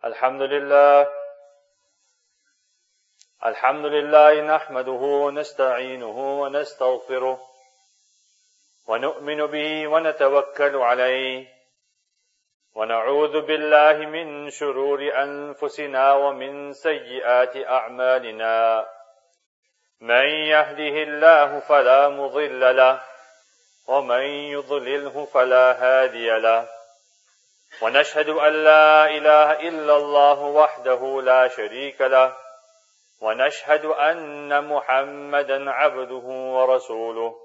الحمد لله نحمده ونستعينه ونستغفره ونؤمن به ونتوكل عليه ونعوذ بالله من شرور أنفسنا ومن سيئات أعمالنا من يهده الله فلا مضل له ومن يضلله فلا هادي له ونشهد أن لا إله إلا الله وحده لا شريك له ونشهد أن محمدا عبده ورسوله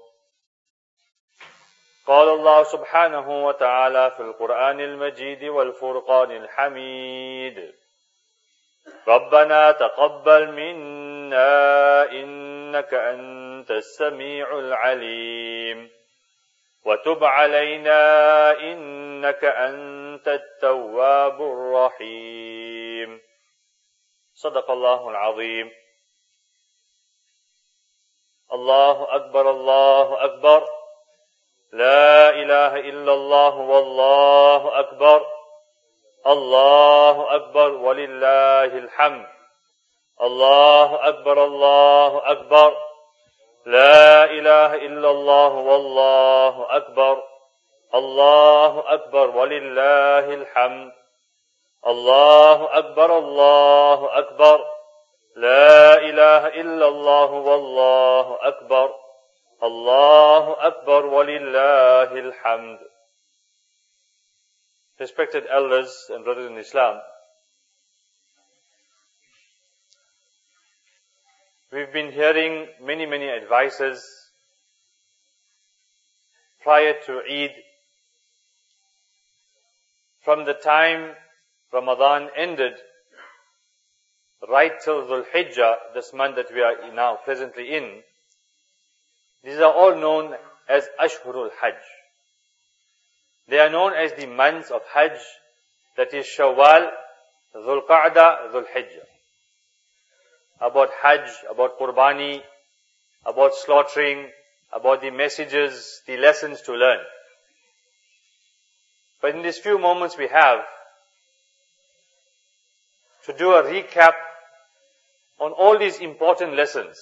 قال الله سبحانه وتعالى في القرآن المجيد والفرقان الحميد ربنا تقبل منا إنك أنت السميع العليم وتب علينا إنك أنت التواب الرحيم صدق الله العظيم الله أكبر الله أكبر لا إله إلا الله والله أكبر الله أكبر ولله الحمد الله أكبر الله أكبر لا إله إلا الله والله أكبر الله أكبر ولله الحمد الله أكبر الله أكبر لا إله إلا الله والله أكبر الله أكبر ولله الحمد. Respected elders and brothers in Islam, we've been hearing many advices prior to Eid. From the time Ramadan ended, right till Dhul Hijjah, this month that we are now presently in, these are all known as Ashhurul Hajj. They are known as the months of Hajj, that is Shawwal, Dhul Qa'dah, Dhul Hijjah. About Hajj, about Qurbani, about slaughtering, about the messages, the lessons to learn. But in these few moments we have to do a recap on all these important lessons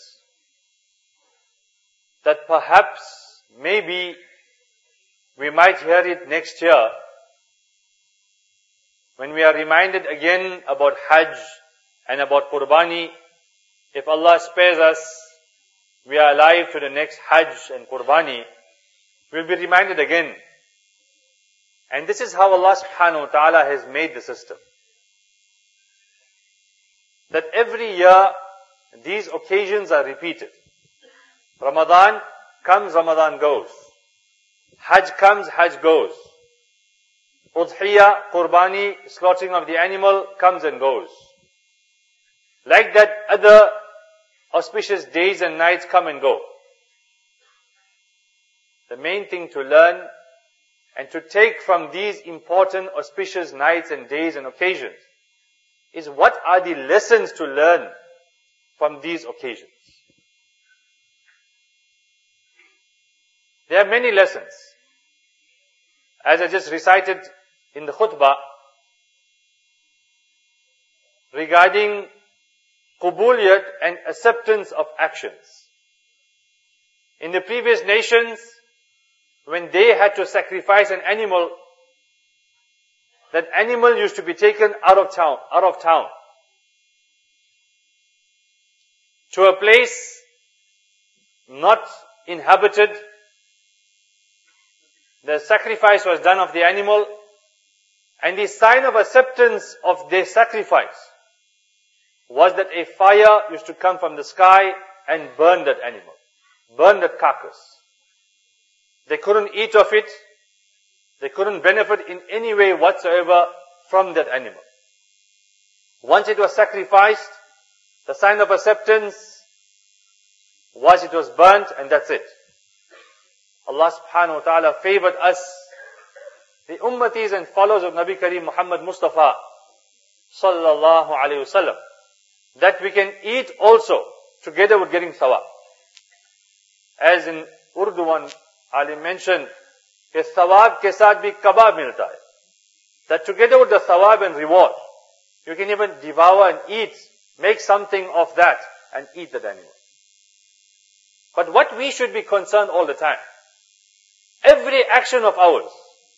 that perhaps, maybe, we might hear it next year when we are reminded again about Hajj and about Qurbani. If Allah spares us, we are alive to the next Hajj and Qurbani, we'll be reminded again. And this is how Allah subhanahu wa ta'ala has made the system. That every year, these occasions are repeated. Ramadan comes, Ramadan goes. Hajj comes, Hajj goes. Udhiyah, Qurbani, slaughtering of the animal comes and goes. Like that, other auspicious days and nights come and go. The main thing to learn and to take from these important auspicious nights and days and occasions is what are the lessons to learn from these occasions. There are many lessons. As I just recited in the khutbah, regarding qubuliyat and acceptance of actions. In the previous nations, when they had to sacrifice an animal, that animal used to be taken out of town, to a place not inhabited. The sacrifice was done of the animal, and the sign of acceptance of their sacrifice was that a fire used to come from the sky and burn that animal, burn that carcass. They couldn't eat of it, they couldn't benefit in any way whatsoever from that animal. Once it was sacrificed, the sign of acceptance was it was burnt, and that's it. Allah subhanahu wa ta'ala favored us, the ummatis and followers of Nabi Kareem Muhammad Mustafa sallallahu alayhi wasallam, that we can eat also together with getting thawab. As in Urdu one alim mentioned, कि thawab के साथ भी कबाब मिलता है. That together with the thawab and reward, You can even devour and eat, make something of that and eat that animal. But what we should be concerned all the time, every action of ours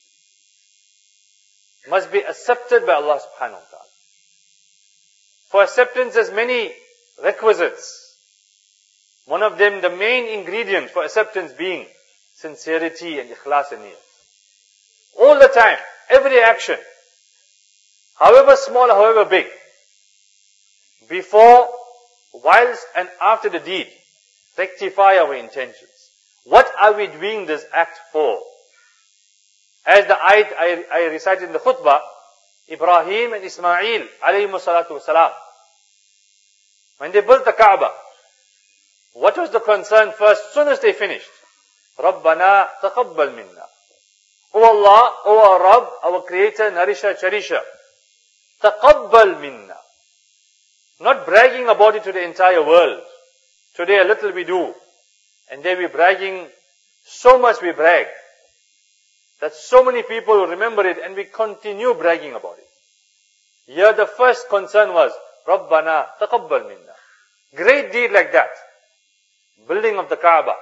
must be accepted by Allah subhanahu wa ta'ala. For acceptance, there's many requisites. One of them, the main ingredient for acceptance being sincerity and ikhlas and niyat. All the time, every action, however small, however big, before, whilst and after the deed, rectify our intentions. What are we doing this act for? As the ayat I recited in the khutbah, Ibrahim and Ismail alayhimu salatu wasalam, when they built the Kaaba, what was the concern first? As soon as they finished, Rabbana taqabbal minna. O Allah, O our Rabb, our Creator, Nourisher, Cherisher, taqabbal minna. Not bragging about it to the entire world. Today a little we do, and they be bragging, so much we brag, that so many people will remember it and we continue bragging about it. Here the first concern was, Rabbana taqabbal minna. Great deed like that. Building of the Kaaba.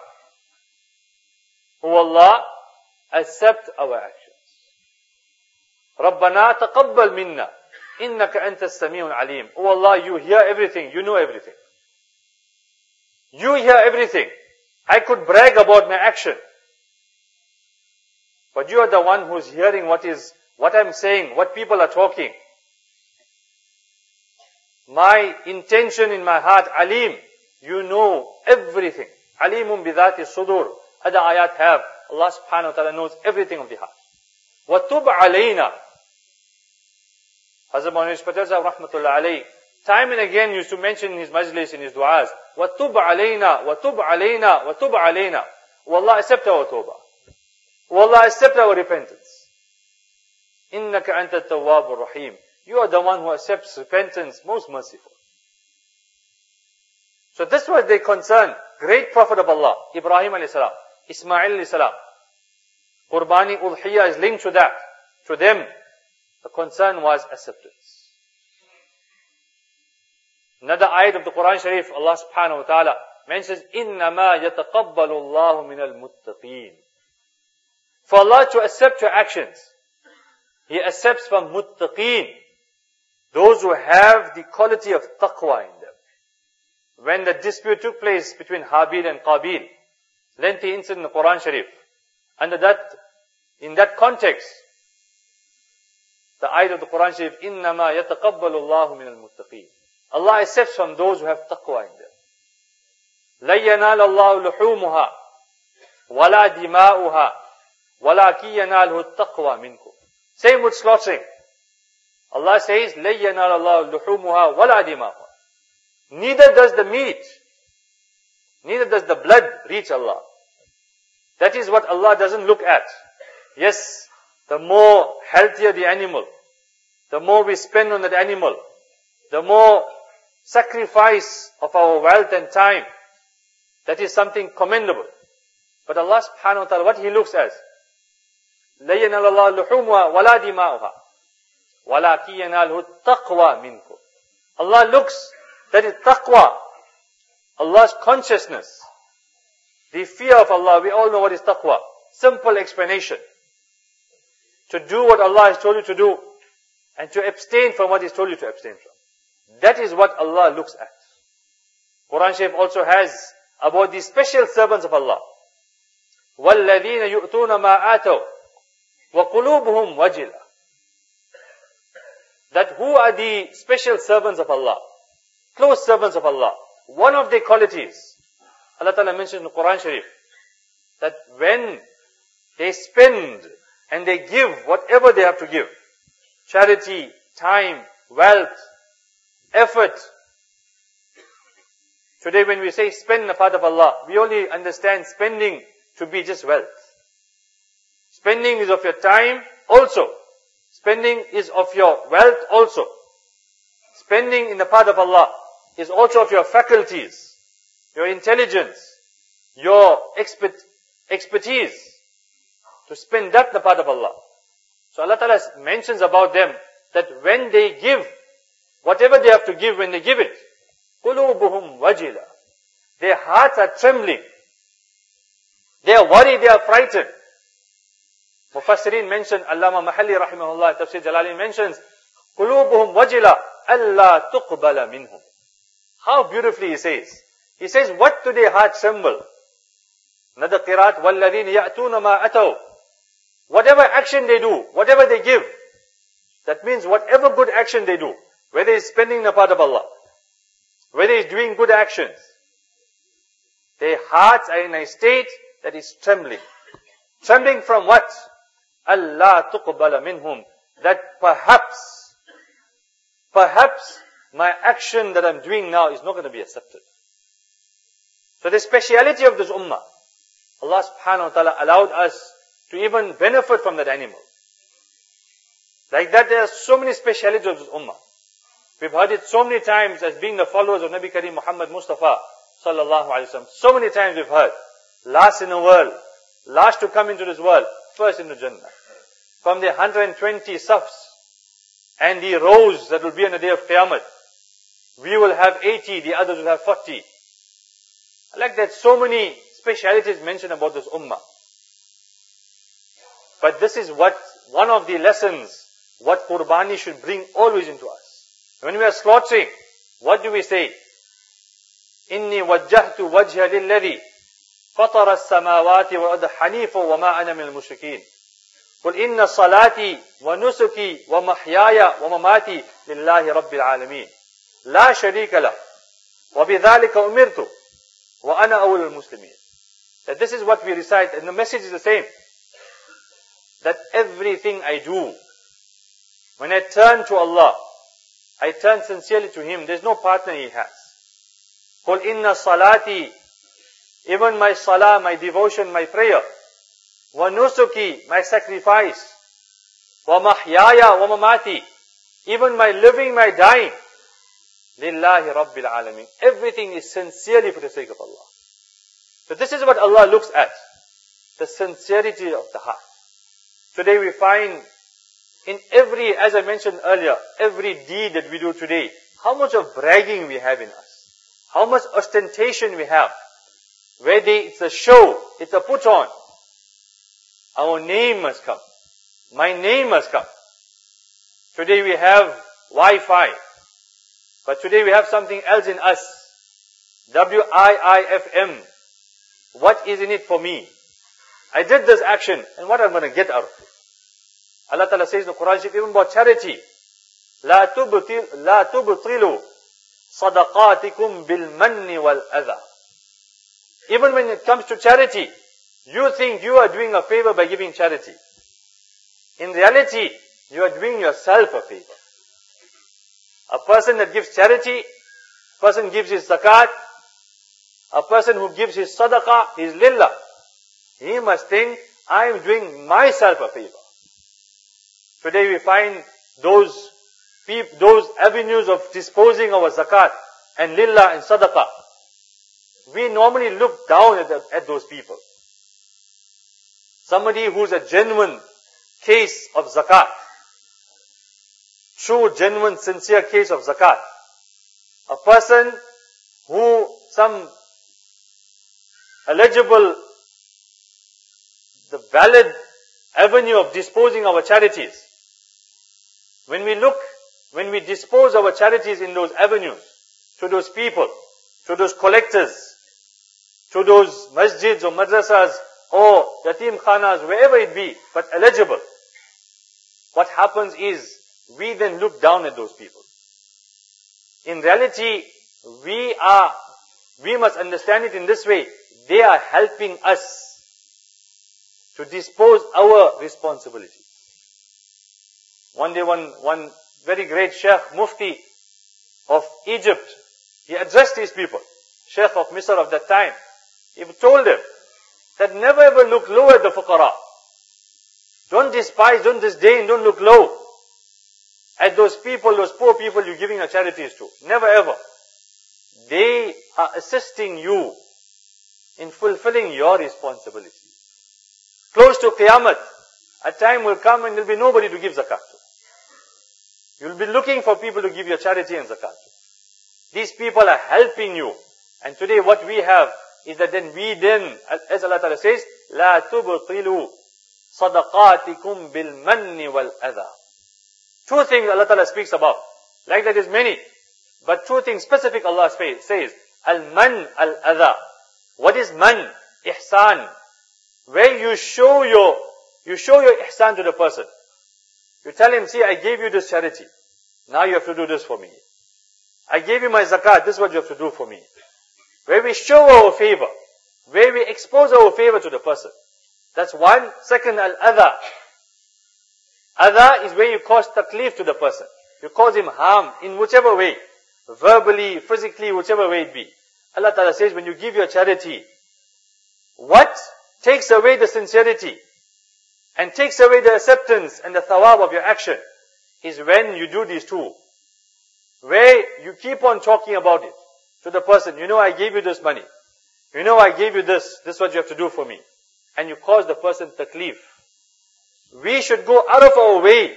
O Allah, accept our actions. Rabbana taqabbal minna. Innaka anta as-sami'un alim. O Allah, you hear everything, you know everything. You hear everything. I could brag about my action. But you are the one who's hearing what I'm saying, what people are talking. My intention in my heart, alim, you know everything. Alimun bidhati sudur. Other ayat have, Allah subhanahu wa ta'ala knows everything of the heart. وَتُبْ عَلَيْنَا. Hazrat Maulana Patel Sahib rahmatullah alayhi, time and again used to mention in his majlis, in his du'as, وَتُبْ عَلَيْنَا, وَتُبْ عَلَيْنَا, وَتُبْ عَلَيْنَا. O Allah, accept our tawbah. O Allah, accept our repentance. إِنَّكَ أَنْتَ التَّوَّابُ الرَّحِيمُ. You are the one who accepts repentance, most merciful. So this was their concern. Great Prophet of Allah, Ibrahim alayhi salam, Ismail alayhi salam. Qurbani Udhiyah is linked to that. To them, the concern was acceptance. Another ayat of the Quran Sharif, Allah subhanahu wa ta'ala mentions, إِنَّمَا يَتَقَبَّلُ اللَّهُ مِنَ الْمُتَّقِينَ. For Allah to accept your actions, He accepts from muttaqeen, those who have the quality of taqwa in them. When the dispute took place between Habil and Qabil, lengthy incident in the Quran Sharif, in that context, the ayat of the Quran Sharif, إِنَّمَا يَتَقَبَّلُ اللَّهُ مِنَ الْمُتَّقِينَ. Allah accepts from those who have taqwa in them. لَن يَنَالَ اللَّهُ لُحُومُهَا وَلَا دِمَاؤُهَا وَلَكِنْ يَنَالُهُ التَّقْوَى مِنْكُمْ. Same with slaughtering. Allah says, لَن يَنَالَ اللَّهُ لُحُومُهَا وَلَا دِمَاؤُهَا. Neither does the meat, neither does the blood reach Allah. That is what Allah doesn't look at. Yes, the more healthier the animal, the more we spend on that animal, the more sacrifice of our wealth and time, that is something commendable. But Allah subhanahu wa ta'ala, what He looks at, لَن يَنَالَ اللَّهُ لُحُومُهَا وَلَا دِمَاؤُهَا وَلَكِنْ يَنَالُهُ التَّقْوَى مِنْكُمْ. Allah looks, that is taqwa, Allah's consciousness, the fear of Allah. We all know what is taqwa. Simple explanation. To do what Allah has told you to do, and to abstain from what He's told you to abstain from. That is what Allah looks at. Quran Sharif also has about the special servants of Allah. وَالَّذِينَ يُؤْتُونَ مَا آتَوْا وَقُلُوبُهُمْ وَجِلَةٌ. That who are the special servants of Allah, close servants of Allah. One of their qualities, Allah Ta'ala mentioned in the Quran Sharif, that when they spend and they give whatever they have to give, charity, time, wealth, effort. Today when we say spend in the path of Allah, we only understand spending to be just wealth. Spending is of your time also. Spending is of your wealth also. Spending in the path of Allah is also of your faculties, your intelligence, your expertise. To spend that in the path of Allah. So Allah Ta'ala mentions about them that when they give, whatever they have to give when they give it. قُلُوبُهُمْ وَجِلًا. Their hearts are trembling. They are worried, they are frightened. Mufassirin mentioned, Allama Mahalli rahimahullah, Tafsir Jalalain mentions, قُلُوبُهُمْ وَجِلًا أَلَّا تُقْبَلَ مِنْهُمْ. How beautifully he says. He says, what do their hearts tremble? Another qiraat, وَالَّذِينَ يَأْتُونَ مَا أَتَوْا. Whatever action they do, whatever they give, that means whatever good action they do, whether it's spending the path of Allah, whether it's doing good actions, their hearts are in a state that is trembling. Trembling from what? Allah tuqbala minhum. That perhaps my action that I'm doing now is not going to be accepted. So the speciality of this ummah, Allah subhanahu wa ta'ala allowed us to even benefit from that animal. Like that, there are so many specialities of this ummah. We've heard it so many times as being the followers of Nabi Kareem Muhammad Mustafa sallallahu alaihi wasallam. So many times we've heard, last in the world, last to come into this world, first into Jannah. From the 120 safs and the rows that will be on the day of Qiyamah, we will have 80, the others will have 40. Like that, so many specialities mentioned about this ummah. But this is what, one of the lessons, what Qurbani should bring always into us. When we are slaughtering, what do we say? إِنِّي وَجَّهْتُ وَجْهَ لِلَّذِي فَطَرَ السَّمَاوَاتِ وَالْأَرْضَ حَنِيفًا وَمَا أَنَا مِنَ الْمُشْرِكِينَ قُلْ إِنَّ صَلَاتِي وَنُسُكِي وَمَحْيَايَ وَمَمَاتِي لِلَّهِ رَبِّ الْعَالَمِينَ لَا شَرِيكَ لَهُ وَبِذَلِكَ أُمِرْتُ وَأَنَا أَوَّلُ الْمُسْلِمِينَ. That this is what we recite, and the message is the same. That everything I do, when I turn to Allah, I turn sincerely to Him. There's no partner He has. قُلْ إِنَّ صَلَاتِي, even my salah, my devotion, my prayer, وَنُسُكِي, my sacrifice, وَمَحْيَايَ وَمَمَاتِي, even my living, my dying, لِلَّهِ رَبِّ الْعَالَمِينَ. Everything is sincerely for the sake of Allah. So this is what Allah looks at, the sincerity of the heart. Today we find in every, as I mentioned earlier, every deed that we do today, how much of bragging we have in us, how much ostentation we have. Whether it's a show, it's a put on. Our name must come. My name must come. Today we have Wi-Fi, but today we have something else in us. WIIFM. What is in it for me? I did this action, and what I'm going to get out of it? Allah Ta'ala says in the Quran, even about charity, لا تبطلوا صدقاتكم بالمن والأذى. Even when it comes to charity, you think you are doing a favor by giving charity. In reality, you are doing yourself a favor. A person that gives charity, a person gives his zakat, a person who gives his sadaqah, his lillah, he must think, I am doing myself a favor. Today we find those avenues of disposing our zakat and lillah and sadaqah. We normally look down at those people. Somebody who's a genuine case of zakat, true, genuine, sincere case of zakat. A person who some eligible, the valid avenue of disposing our charities. When we dispose our charities in those avenues, to those people, to those collectors, to those masjids or madrasas or yatim khanas, wherever it be, but eligible, what happens is, we then look down at those people. In reality, we must understand it in this way. They are helping us to dispose our responsibility. One day, one very great Sheikh Mufti of Egypt, he addressed these people, Sheikh of Misr of that time. He told them that never ever look low at the fuqara. Don't despise, don't disdain, don't look low at those people, those poor people you're giving your charities to. Never ever. They are assisting you in fulfilling your responsibility. Close to Qiyamah, a time will come and there will be nobody to give zakat to. You'll be looking for people to give you charity and zakat. These people are helping you. And today what we have is that as Allah Ta'ala says, لا تبطلوا صدقاتكم بالمن والأذى. Two things Allah Ta'ala speaks about. Like that is many. But two things specific Allah says. Al-man, al-adha. What is man? Ihsan. Where you show your ihsan to the person. You tell him, see, I gave you this charity. Now you have to do this for me. I gave you my zakat. This is what you have to do for me. Where we show our favor. Where we expose our favor to the person. That's one. Second, al-adha. Adha is where you cause taklif to the person. You cause him harm in whichever way. Verbally, physically, whichever way it be. Allah Ta'ala says, when you give your charity, what takes away the sincerity and takes away the acceptance and the thawab of your action is when you do these two. Where you keep on talking about it to the person. You know, I gave you this money. You know, I gave you this. This is what you have to do for me. And you cause the person taklif. We should go out of our way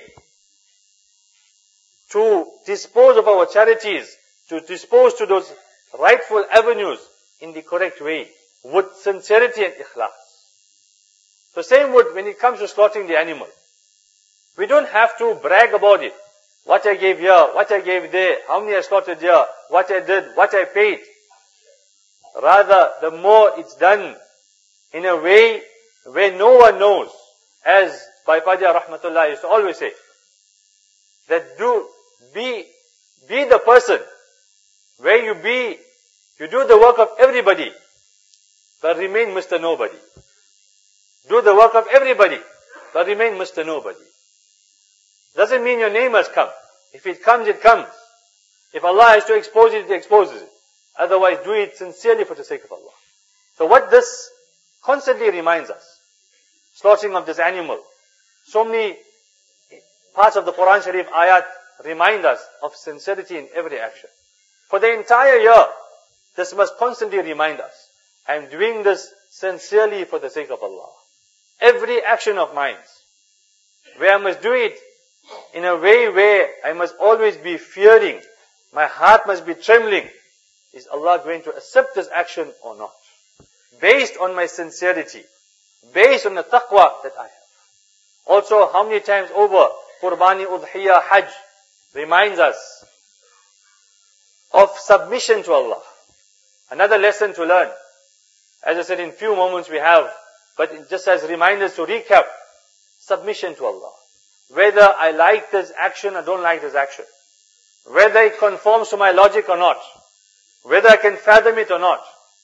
to dispose of our charities, to dispose to those rightful avenues in the correct way, with sincerity and ikhlas. The same would when it comes to slaughtering the animal. We don't have to brag about it. What I gave here, what I gave there, how many I slaughtered here, what I did, what I paid. Rather, the more it's done in a way where no one knows, as Baipaja Rahmatullah used to always say, that be the person where you do the work of everybody, but remain Mr. Nobody. Do the work of everybody, but remain Mr. Nobody. Doesn't mean your name has come. If it comes, it comes. If Allah has to expose it, He exposes it. Otherwise, do it sincerely for the sake of Allah. So what this constantly reminds us, slaughtering of this animal. So many parts of the Quran Sharif ayat remind us of sincerity in every action. For the entire year, this must constantly remind us. I am doing this sincerely for the sake of Allah. Every action of mine, where I must do it in a way where I must always be fearing, my heart must be trembling. Is Allah going to accept this action or not? Based on my sincerity, based on the taqwa that I have. Also, how many times over, Qurbani, Udhiyah, Hajj reminds us of submission to Allah. Another lesson to learn. As I said, in few moments we have, but just as reminders to recap, submission to Allah. Whether I like this action or don't like this action. Whether it conforms to my logic or not. Whether I can fathom it or not.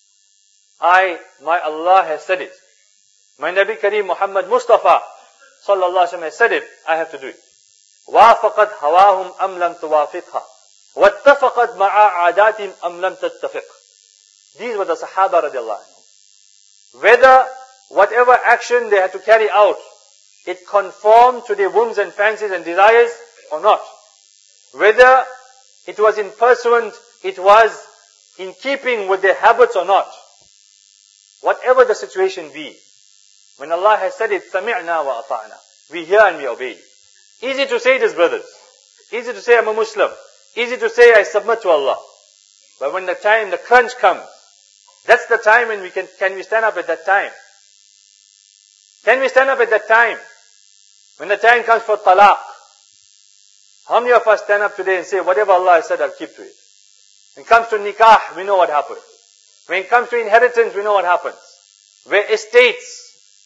My Allah has said it. My Nabi Kareem Muhammad Mustafa sallallahu alaihi wasallam has said it, I have to do it. وَافَقَتْ هَوَاهُمْ أَمْ لَمْ تُوَافِقْهَا وَاتَّفَقَتْ مَعَا عَادَاتِهِمْ أَمْ لَمْ تَتَّفِقْ. These were the Sahaba radiallahu anhu. Whether whatever action they had to carry out, it conformed to their whims and fancies and desires or not. Whether it was in pursuant, it was in keeping with their habits or not. Whatever the situation be, when Allah has said it, سَمِعْنَا وَأَطَعْنَا, we hear and we obey. Easy to say this, brothers. Easy to say I'm a Muslim. Easy to say I submit to Allah. But when the crunch comes, that's the time when can we stand up at that time? Can we stand up at that time? When the time comes for talaq, how many of us stand up today and say, whatever Allah has said, I'll keep to it? When it comes to nikah, we know what happens. When it comes to inheritance, we know what happens. Where estates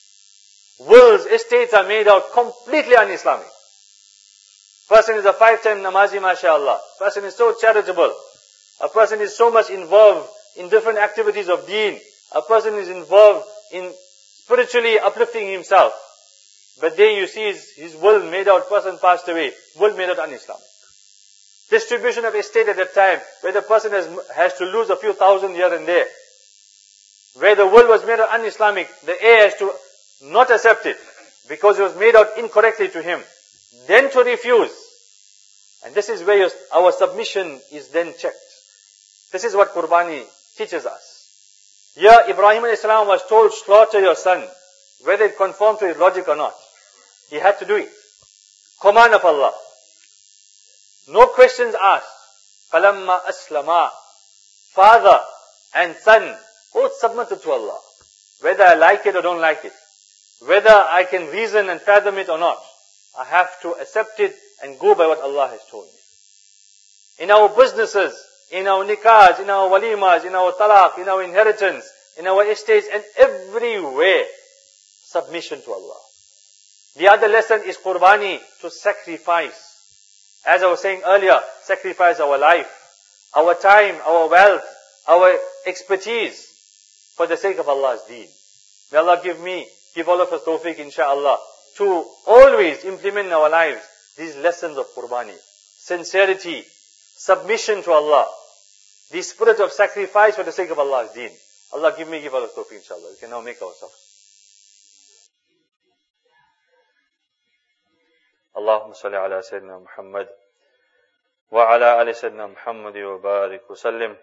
are made out completely un-Islamic. Person is a 5-time namazi, mashallah. Person is so charitable. A person is so much involved in different activities of deen. A person is involved in spiritually uplifting himself. But there you see his will made out, person passed away, will made out un-Islamic. Distribution of estate at that time, where the person has to lose a few thousand here and there. Where the will was made out un-Islamic, the heir has to not accept it, because it was made out incorrectly to him. Then to refuse. And this is where our submission is then checked. This is what Qurbani teaches us. Here Ibrahim a.s. was told, slaughter your son, whether it conformed to his logic or not. He had to do it. Command of Allah. No questions asked. فَلَمَّا أَسْلَمَا, father and son both submitted to Allah. Whether I like it or don't like it, whether I can reason and fathom it or not, I have to accept it and go by what Allah has told me. In our businesses, in our nikahs, in our walimas, in our talaq, in our inheritance, in our estates, and everywhere, submission to Allah. The other lesson is qurbani, to sacrifice. As I was saying earlier, sacrifice our life, our time, our wealth, our expertise for the sake of Allah's deen. May Allah give all of us tawfiq, inshaAllah, to always implement in our lives these lessons of qurbani, sincerity, submission to Allah, the spirit of sacrifice for the sake of Allah's deen. Allah give all of us tawfiq, inshaAllah. We can now make ourselves. اللهم صل على سيدنا محمد وعلى آل سيدنا محمد وبارك وسلم.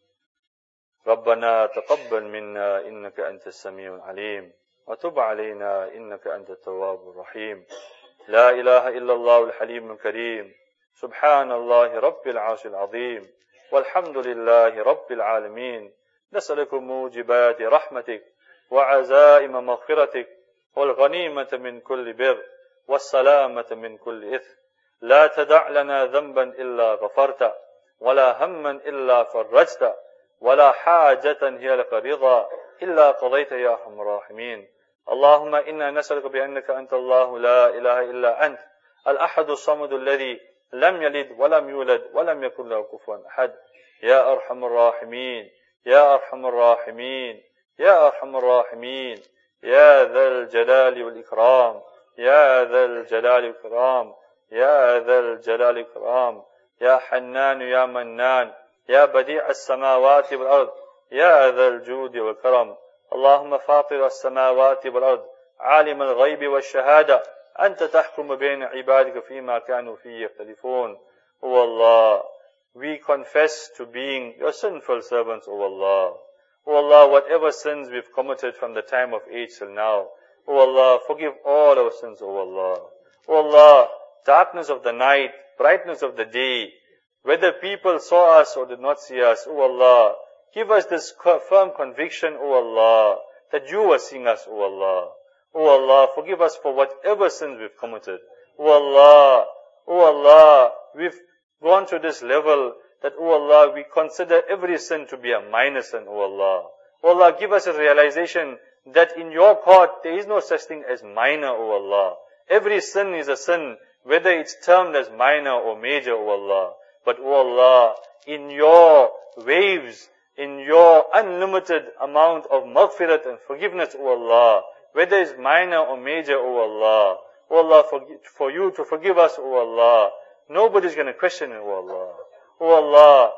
ربنا تقبل منا إنك أنت السميع العليم وتب علينا إنك أنت التواب الرحيم. لا إله إلا الله الحليم الكريم. سبحان الله رب العرش العظيم والحمد لله رب العالمين. نسألك موجبات رحمتك وعزائم مغفرتك والغنيمة من كل بر والسلامة من كل إثم. لا تدع لنا ذنبا إلا غفرت ولا هما إلا فرجت ولا حاجة هي لك رضا إلا قضيت يا أرحم الراحمين. اللهم إنا نسألك بأنك أنت الله لا إله إلا أنت الأحد الصمد الذي لم يلد ولم يولد ولم يكن له كفوا أحد. يا أرحم الراحمين يا أرحم الراحمين يا أرحم الراحمين يا ذا الجلال والإكرام يا ذا الجلال والإكرام يا ذا الجلال والإكرام يا حنان يا منان يا بديع السماوات والأرض يا ذا الجود والكرم. اللهم فاطر السماوات والأرض عالم الغيب والشهادة أنت تحكم بين عبادك فيما كانوا فيه يختلفون. O Allah, we confess to being your sinful servants, O Allah. O Allah, whatever sins we've committed from the time of age till now, O Allah, forgive all our sins, O Allah. O Allah, darkness of the night, brightness of the day, whether people saw us or did not see us, O Allah, give us this firm conviction, O Allah, that you are seeing us, O Allah. O Allah, forgive us for whatever sins we've committed. O Allah, we've gone to this level that, O Allah, we consider every sin to be a minor sin, O Allah. O Allah, give us a realization that in your court there is no such thing as minor, O Allah. Every sin is a sin, whether it's termed as minor or major, O Allah. But, O Allah, in your waves, in your unlimited amount of maghfirat and forgiveness, O Allah, whether it's minor or major, O Allah, for you to forgive us, O Allah, nobody's going to question it, O Allah. O Allah,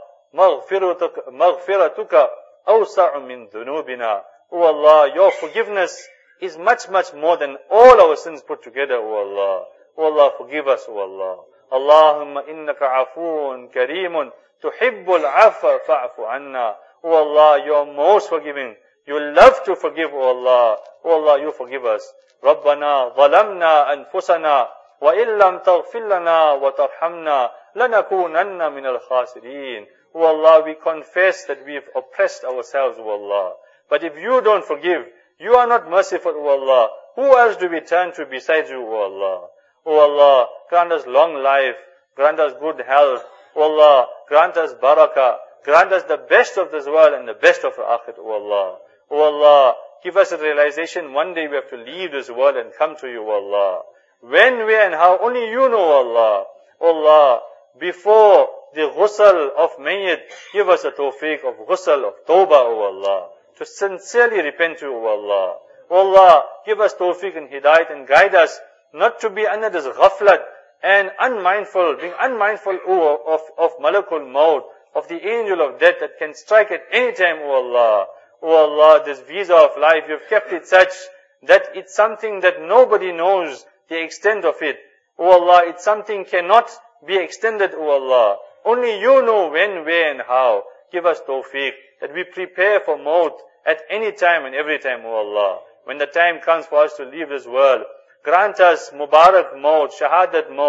maghfiratuka awsa'u min dhunubina. O Allah, your forgiveness is much, much more than all our sins put together, O Allah. O Allah, forgive us, O Allah. Allahumma innaka afoon kareemun tuhibbul afa fa'fu anna. O Allah, you are most forgiving. You love to forgive, O Allah. O Allah, you forgive us. Rabbana zalamna anfusana wa illam taghfir lana wa tarhamna lanakunanna minal khasirin. O Allah, we confess that we have oppressed ourselves, O Allah. But if you don't forgive, you are not merciful, O Allah. Who else do we turn to besides you, O Allah? O Allah, grant us long life, grant us good health. O Allah, grant us barakah, grant us the best of this world and the best of our akhirah, O Allah. O Allah, give us a realization one day we have to leave this world and come to you, O Allah. When, where and how, only you know, O Allah. O Allah, before the ghusl of mayyit, give us a tawfiq of ghusl of tawbah, O Allah, to sincerely repent to you, O Allah. O Allah, give us tawfiq and hidayat and guide us not to be under this ghaflat and being unmindful of malakul maut, of the angel of death that can strike at any time, O Allah. O Allah, this visa of life, you've kept it such that it's something that nobody knows the extent of it. O Allah, it's something cannot be extended, O Allah. Only you know when, where and how. Give us tawfiq that we prepare for maut at any time and every time, O Allah. When the time comes for us to leave this world, grant us Mubarak maut, Shahadat maut,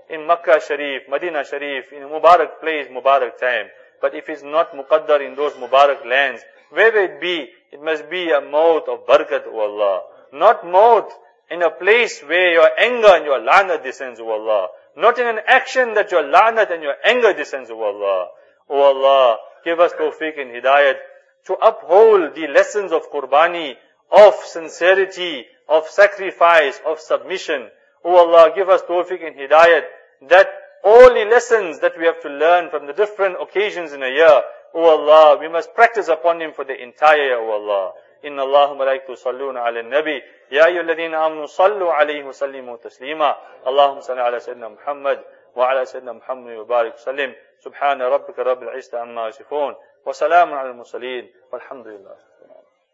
in Makkah Sharif, Medina Sharif, in a Mubarak place, Mubarak time. But if it's not muqaddar in those Mubarak lands, where will it be? It must be a maut of barakat, O Allah. Not maut in a place where your anger and your la'nat descends, O Allah. Not in an action that your la'nat and your anger descends, O Allah. O Allah, give us tawfiq and hidayat to uphold the lessons of qurbani, of sincerity, of sacrifice, of submission. O Allah, give us tawfiq and hidayat that all the lessons that we have to learn from the different occasions in a year, O Allah, we must practice upon them for the entire year, O Allah. Inna Allahu malaikatu salluna ala nabi. Ya ayyuhalladhina amanu sallu alayhi wa sallimu taslima. Allahumma salli ala sayyidina Muhammad wa ala sayyidina Muhammad wa barik sallim. Subhana rabbika rabbil izzati amma yasifun. Wa salamun ala al-mursaleen. Walhamdulillah.